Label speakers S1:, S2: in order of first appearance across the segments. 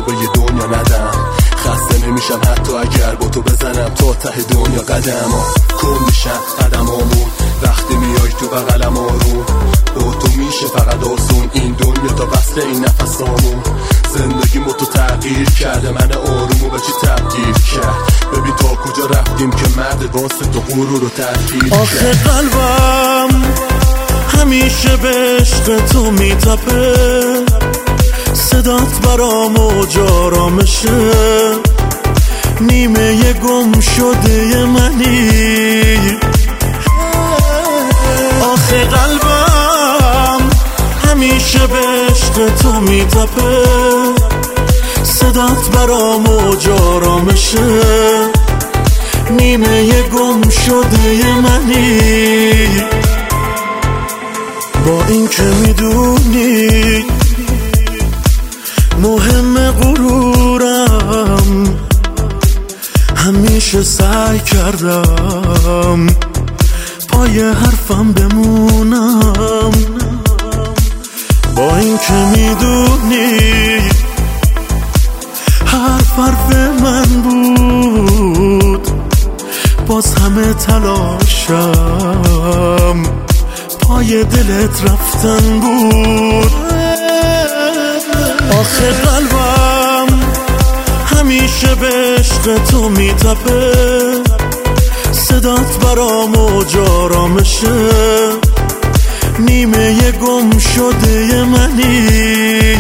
S1: به یه دنیا ندم. خسته نمیشم حتی اگر با تو بزنم تا ته دنیا قدم. کن میشم قدمامون وقتی میای تو بغلم آروم. با تو میشه فقط آسون این دنیا تا وصل این نفسامون. زندگیمو تو تغییر کرده من آرومو به چی تبدیل کرد. ببین تا کجا رفتیم که مرد واسه تو غرور رو تبدیل کرد.
S2: آخه قلبم همیشه به عشق تو میتپه، صدات برام موج آرامشه. نیمه گم شده منی. آخه قلبم همیشه به عشق تو میتپه، صدات برام موج آرامشه. نیمه گم شده منی. با این که میدونی مهم غرورم، همیشه سعی کردم پای حرفم بمونم. با این که میدونی حرف من بود، باز همه تلاشم پای دلت رفتن بود. آخه قلبم همیشه به عشق تو میتپه، صدات برام موج آرامشه. نیمه گم شده منی.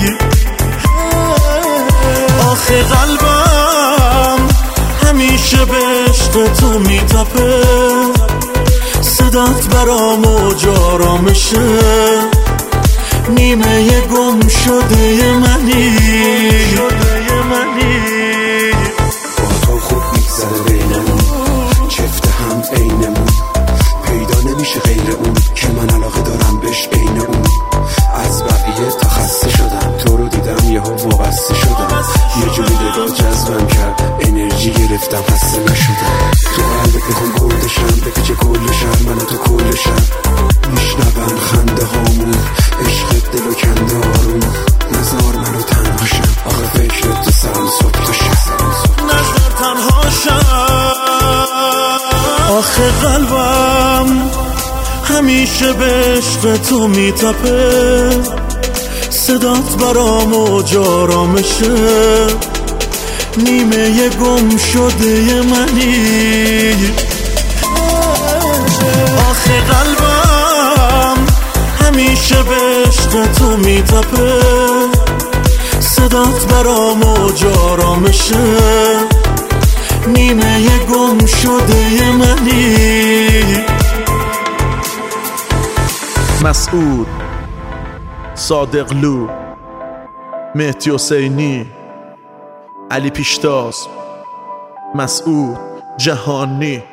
S2: آخه قلبم همیشه به عشق تو میتپه، صدات برام موج آرامشه. نیمه گم شده منی.
S3: با تو خوب میگذره بینمون، چفته هم عینمون. پیدا نمیشه غیر اون که من علاقه دارم بهش عین اون. از بقیه تا خسته شدم، تو رو دیدم یهو وابسته شدم. یه جوری نگاه جذبم کرد، انرژی گرفتم خسته نشدم. تو قلبت میخوام کلشم، بپیچه کلشم من و تو کلشم. میشنون خنده هامون، عشق دلو کنده آروم. نزار منو تنهاشم، آخه فکرت تو سرم صبح تو شم.
S2: نزار تنهاشم. آخه قلبم همیشه به عشق تو میتپه، صدات برام موج آرامشه. نیمه گم شده منی. آخه قلبم همیشه به عشق تو میتپه، صدات برام موج آرامشه. نیمه گم شده منی.
S4: مسعود، صادقلو، مهدی حسینی، علی پیشتاز، مسعود جهانی.